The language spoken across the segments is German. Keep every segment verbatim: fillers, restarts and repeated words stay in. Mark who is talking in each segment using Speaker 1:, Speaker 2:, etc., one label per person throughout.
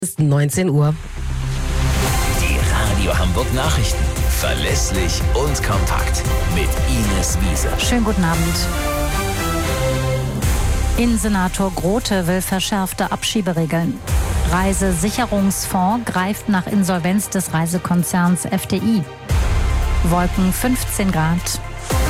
Speaker 1: Ist neunzehn Uhr.
Speaker 2: Die Radio Hamburg Nachrichten. Verlässlich und kompakt. Mit Ines Wiese.
Speaker 3: Schönen guten Abend. Innensenator Grote will verschärfte Abschieberegeln. Reisesicherungsfonds greift nach Insolvenz des Reisekonzerns F D I. Wolken fünfzehn Grad.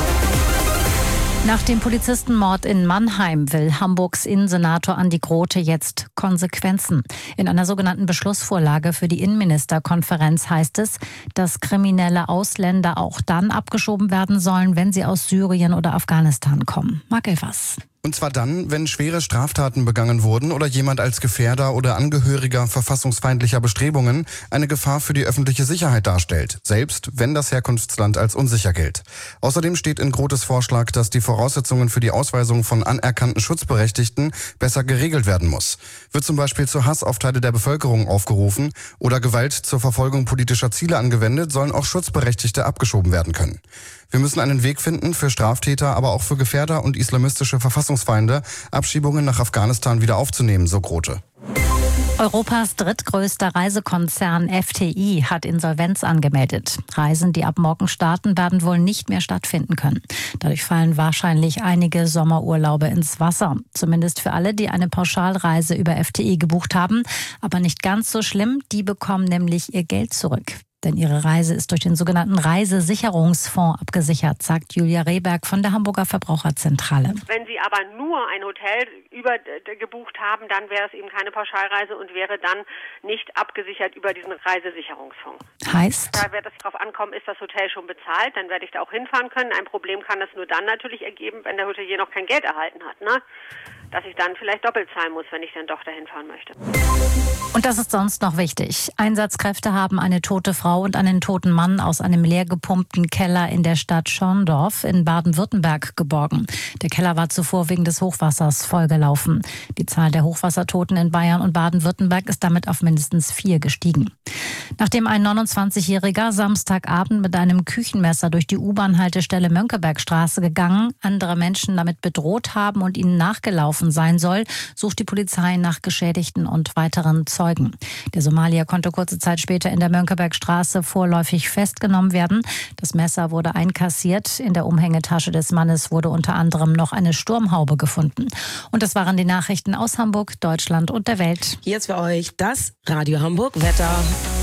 Speaker 3: Nach dem Polizistenmord in Mannheim will Hamburgs Innensenator Andi Grote jetzt Konsequenzen. In einer sogenannten Beschlussvorlage für die Innenministerkonferenz heißt es, dass kriminelle Ausländer auch dann abgeschoben werden sollen, wenn sie aus Syrien oder Afghanistan kommen. Marc Elfers.
Speaker 4: Und zwar dann, wenn schwere Straftaten begangen wurden oder jemand als Gefährder oder Angehöriger verfassungsfeindlicher Bestrebungen eine Gefahr für die öffentliche Sicherheit darstellt, selbst wenn das Herkunftsland als unsicher gilt. Außerdem steht in Grotes Vorschlag, dass die Voraussetzungen für die Ausweisung von anerkannten Schutzberechtigten besser geregelt werden muss. Wird zum Beispiel zu Hass auf Teile der Bevölkerung aufgerufen oder Gewalt zur Verfolgung politischer Ziele angewendet, sollen auch Schutzberechtigte abgeschoben werden können. Wir müssen einen Weg finden, für Straftäter, aber auch für Gefährder und islamistische Verfassungsfeinde Abschiebungen nach Afghanistan wieder aufzunehmen, so Grote.
Speaker 3: Europas drittgrößter Reisekonzern F D I hat Insolvenz angemeldet. Reisen, die ab morgen starten, werden wohl nicht mehr stattfinden können. Dadurch fallen wahrscheinlich einige Sommerurlaube ins Wasser. Zumindest für alle, die eine Pauschalreise über F D I gebucht haben. Aber nicht ganz so schlimm, die bekommen nämlich ihr Geld zurück. Denn ihre Reise ist durch den sogenannten Reisesicherungsfonds abgesichert, sagt Julia Rehberg von der Hamburger Verbraucherzentrale.
Speaker 5: Wenn Sie aber nur ein Hotel über gebucht haben, dann wäre es eben keine Pauschalreise und wäre dann nicht abgesichert über diesen Reisesicherungsfonds.
Speaker 3: Heißt?
Speaker 5: Da wird es darauf ankommen, ist das Hotel schon bezahlt, dann werde ich da auch hinfahren können. Ein Problem kann das nur dann natürlich ergeben, wenn der Hotelier noch kein Geld erhalten hat, ne? Dass ich dann vielleicht doppelt zahlen muss, wenn ich dann doch dahin fahren möchte.
Speaker 3: Und das ist sonst noch wichtig. Einsatzkräfte haben eine tote Frau und einen toten Mann aus einem leer gepumpten Keller in der Stadt Schorndorf in Baden-Württemberg geborgen. Der Keller war zuvor wegen des Hochwassers vollgelaufen. Die Zahl der Hochwassertoten in Bayern und Baden-Württemberg ist damit auf mindestens vier gestiegen. Nachdem ein neunundzwanzigjähriger Samstagabend mit einem Küchenmesser durch die U-Bahn-Haltestelle Mönckebergstraße gegangen, andere Menschen damit bedroht haben und ihnen nachgelaufen sein soll, sucht die Polizei nach Geschädigten und weiteren Zeugen. Der Somalier konnte kurze Zeit später in der Mönckebergstraße vorläufig festgenommen werden. Das Messer wurde einkassiert. In der Umhängetasche des Mannes wurde unter anderem noch eine Sturmhaube gefunden. Und das waren die Nachrichten aus Hamburg, Deutschland und der Welt.
Speaker 1: Hier ist für euch das Radio Hamburg Wetter.